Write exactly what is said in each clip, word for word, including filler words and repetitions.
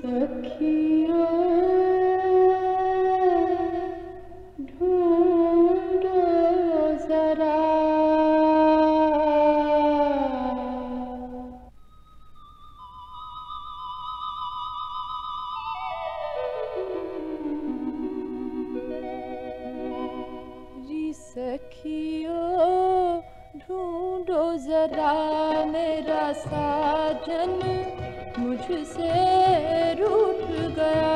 सखियों ढूंढो जरा जी सखियों ढूंढो जरा मेरा साजन मुझसे रूठ गया।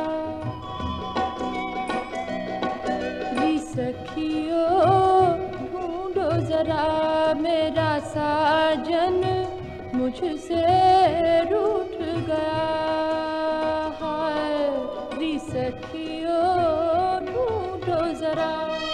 जी सखियों ढूंढो जरा मेरा साजन मुझसे रूठ गया। हाय जी सखियों ढूंढो जरा।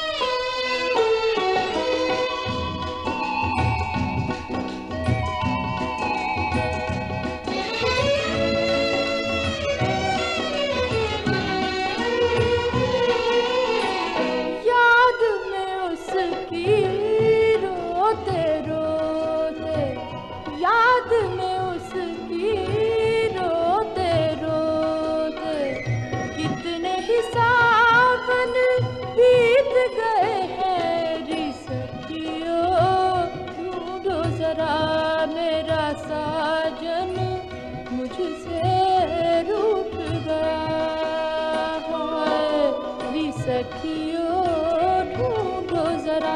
याद में उसकी रोते रोते कितने ही सावन बीत गए हैं। री सखियों ढूंढो जरा मेरा साजन मुझसे रूठ गया है। री सखियों ढूंढो जरा।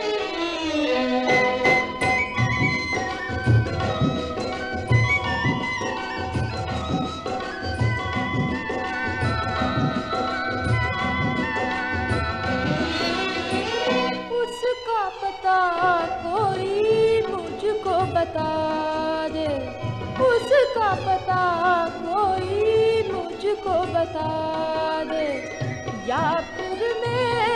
कोई मुझको बता दे, उसका पता कोई मुझको बता दे, या फिर मैं